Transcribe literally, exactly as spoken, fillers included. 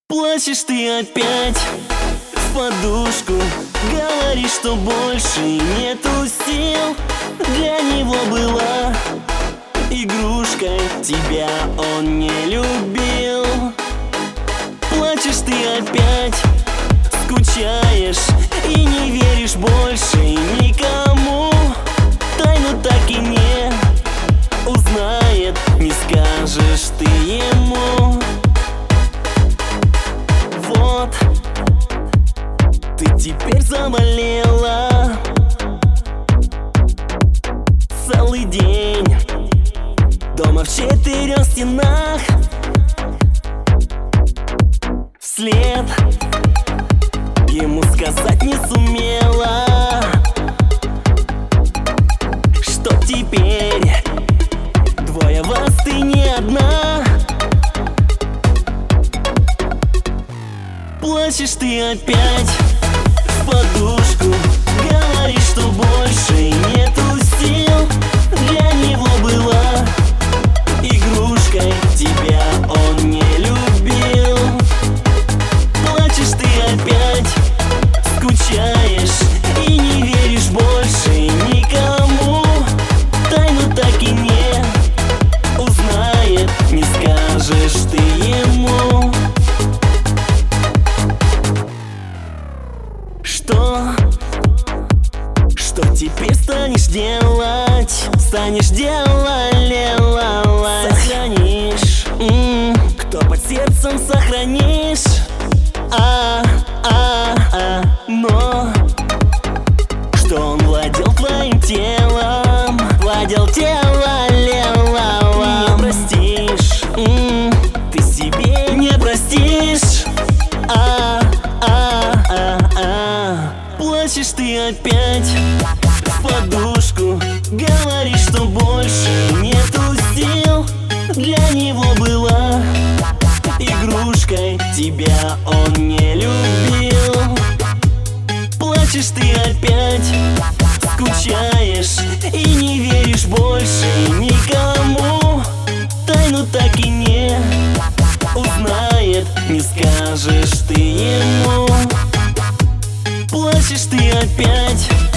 Плачешь ты опять в подушку, говоришь, что больше нету сил. Для него была игрушкой, тебя он не любил. Плачешь ты опять, скучаешь и не веришь больше никому. Тайну так и не узнает, не скажешь ты ему. Вот, ты теперь заболела целый день дома в четырех стенах. Вслед ему сказать не сумела, что теперь двое вас, ты не одна. Плачешь ты опять в подушку, говоришь, что больше нету сил. Для него была игрушкой, тебя он не любил. Плачешь ты опять, скучаешь и не веришь больше никому. Тайну так и не узнает, не скажешь ты ему. Что? Что теперь станешь делать? Станешь делать, сохранишь, м-м, кто под сердцем сохранишь. А, а, а, но что он владел твоим телом, владел телом, не простишь, м-м, ты себе не простишь. А, а, а, а. Плачешь ты опять в подушку, говоришь, что больше нету сил. Для него была игрушкой, тебя он не любил. Плачешь ты опять, скучаешь и не веришь больше никому. Тайну так и не узнает, не скажешь ты ему. Плачешь ты опять